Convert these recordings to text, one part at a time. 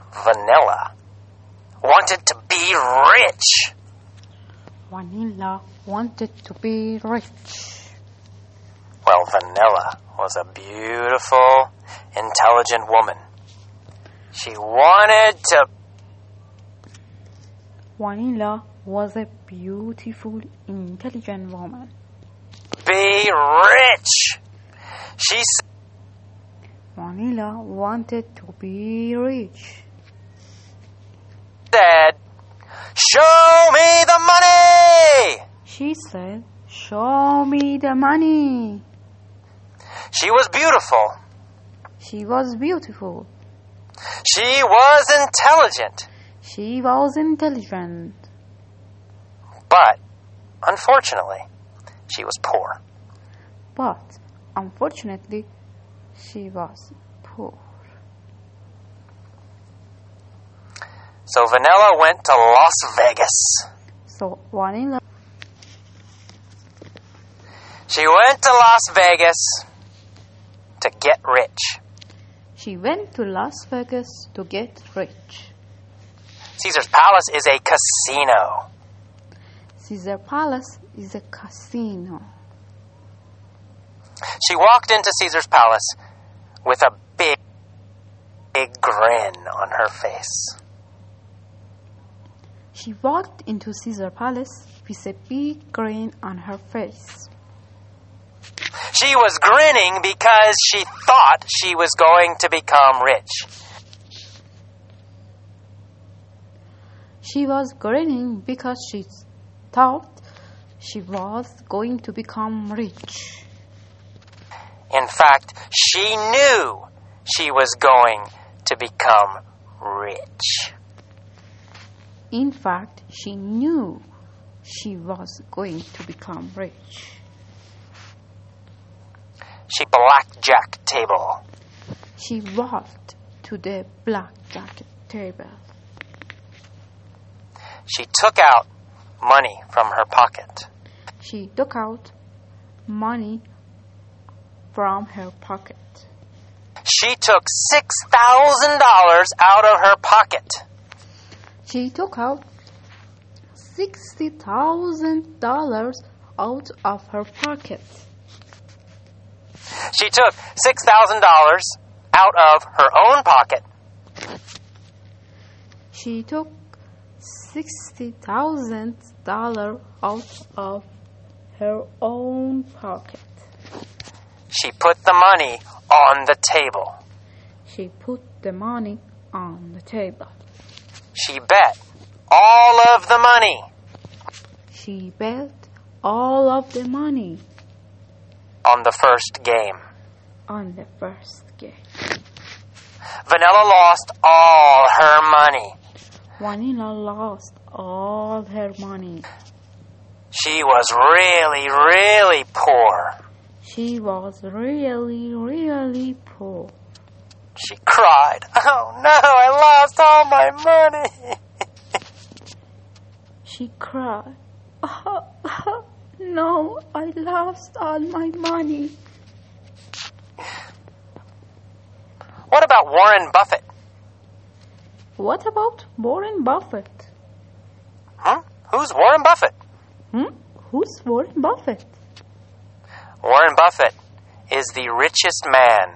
Vanilla wanted to be rich. Vanilla wanted to be rich. Well, Vanilla was a beautiful, intelligent woman. She wanted to... Vanilla was a beautiful, intelligent woman. Be rich. She Vanilla wanted to be rich. said, "Show me the money!" She said, "Show me the money." She was beautiful. She was beautiful. She was intelligent. She was intelligent. But, unfortunately, she was poor. But, unfortunately, she was poor. So Vanilla went to Las Vegas. So Vanilla She went to Las Vegas to get rich. She went to Las Vegas to get rich. Caesar's Palace is a casino. Caesar Palace is a casino. She walked into Caesar's Palace with a big grin on her face. She walked into Caesar Palace with a big grin on her face. She was grinning because she thought she was going to become rich. She was grinning because she thought she was going to become rich. In fact, she knew she was going to become rich. In fact, she knew she was going to become rich. She blackjack table. She walked to the blackjack table. She took out money from her pocket. She took out money from her pocket. She took $6,000 out of her pocket. She took out $60,000 out of her pocket. She took $6,000 out of her own pocket. She took $60,000 out of her own pocket. She put the money on the table. She put the money on the table. She bet all of the money She bet all of the money on the first game. on the first game. Vanilla lost all her money. Vanilla lost all her money. She was really, really poor. She was really, really poor. She cried, "Oh no, I lost all my money." She cried, "No, I lost all my money." What about Warren Buffett? What about Warren Buffett? Huh? Who's Warren Buffett? Who's Warren Buffett? Warren Buffett is the richest man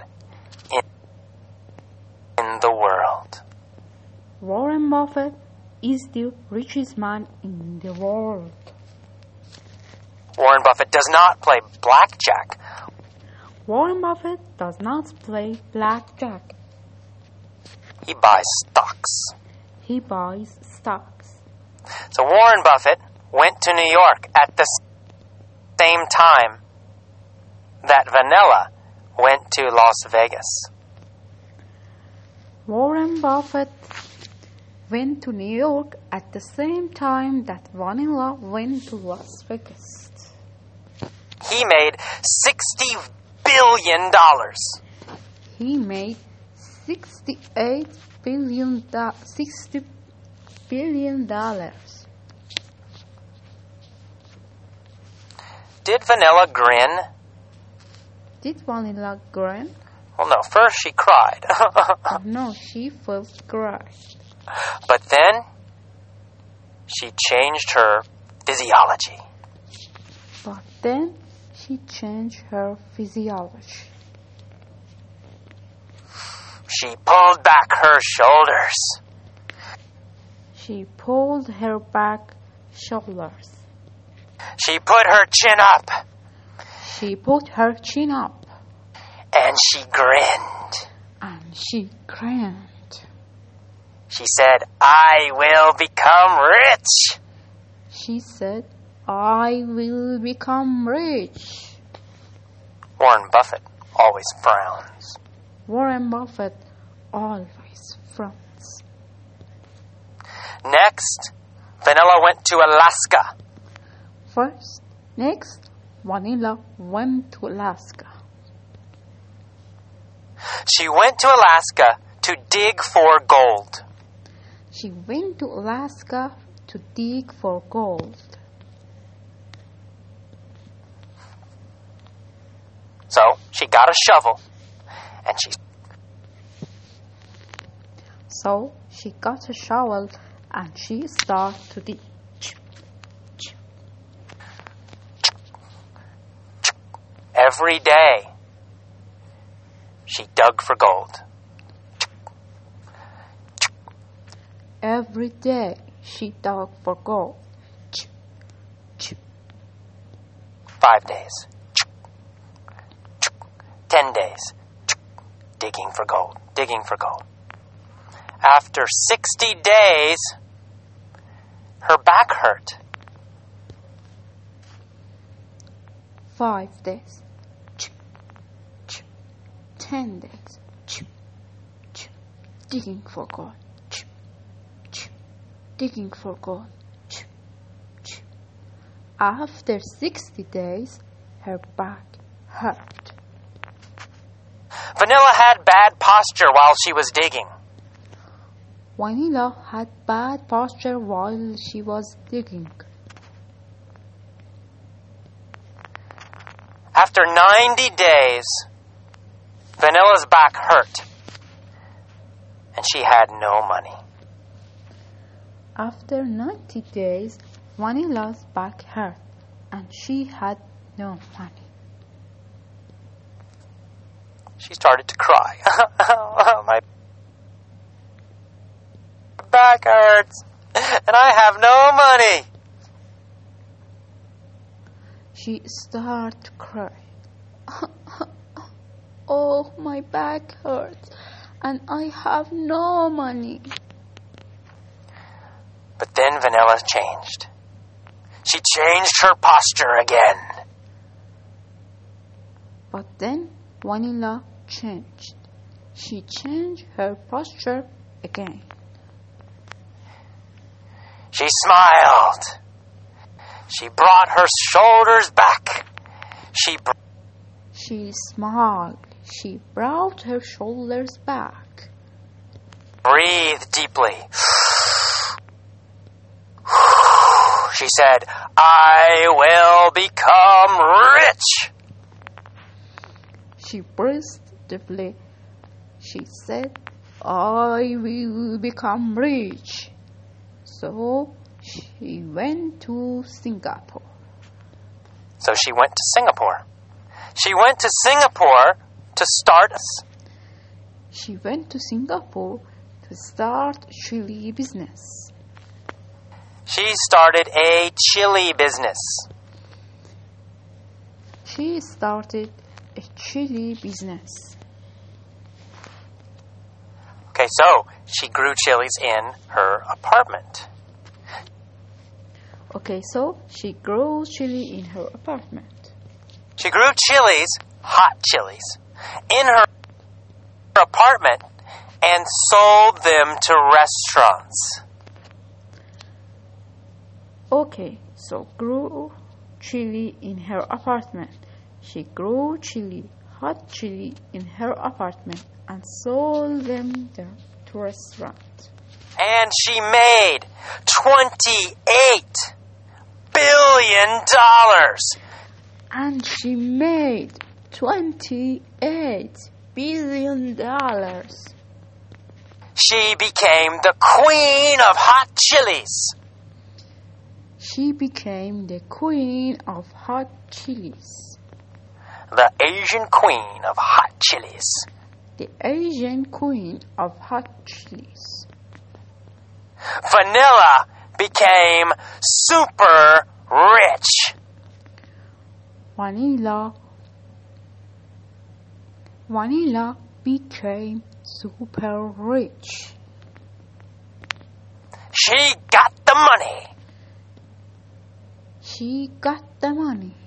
in the world. Warren Buffett is the richest man in the world. Warren Buffett does not play blackjack. Warren Buffett does not play blackjack. He buys stocks. He buys stocks. So Warren Buffett went to New York at the same time that Vanilla went to Las Vegas. Warren Buffett went to New York at the same time that Vanilla went to Las Vegas. He made $60 billion. He made $60 billion. Did Vanilla grin? Did Vanilla grin? Well, no, first she cried. No, she first cried. But then she changed her physiology. But then she changed her physiology. She pulled back her shoulders. She pulled her back shoulders. She put her chin up. She put her chin up. And she grinned. And she grinned. She said, I will become rich. She said, I will become rich. Warren Buffett always frowns. Warren Buffett always frowns. Next, Vanilla went to Alaska. Next, Vanilla went to Alaska. She went to Alaska to dig for gold. She went to Alaska to dig for gold. So she got a shovel and she started to dig. Every day she dug for gold. Every day she dug for gold. 5 days. 10 days. Digging for gold. After 60 days, her back hurt. 5 days. 10 days. Digging for gold. Digging for gold. After 60 days, her back hurt. Vanilla had bad posture while she was digging. Vanilla had bad posture while she was digging. After 90 days, Vanilla's back hurt, and she had no money. After 90 days, Vanilla's back hurt, and she had no money. She started to cry. My back hurts, and I have no money. She started to cry. Oh, my back hurts, and I have no money. But then Vanilla changed. She changed her posture again. But then Vanilla changed. She changed her posture again. She smiled. She brought her shoulders back. She smiled. She brought her shoulders back. Breathed deeply. She said, I will become rich. She breathed deeply. She said, I will become rich. So she went to Singapore. She went to Singapore to start She went to Singapore to start chili business. She started a chili business. She started a chili business. Okay, so she grew chilies in her apartment. Okay, so she grew chili in her apartment. She grew chilies, hot chilies, in her apartment and sold them to restaurants. Okay, so grew chili in her apartment. She grew chili, hot chili in her apartment and sold them to restaurants. And she made $28 billion. And she made $28 billion. She became the queen of hot chilies. She became the queen of hot chilies. The Asian queen of hot chilies. The Asian queen of hot chilies. Vanilla became super rich. Vanilla became super rich. She got the money. She got the money.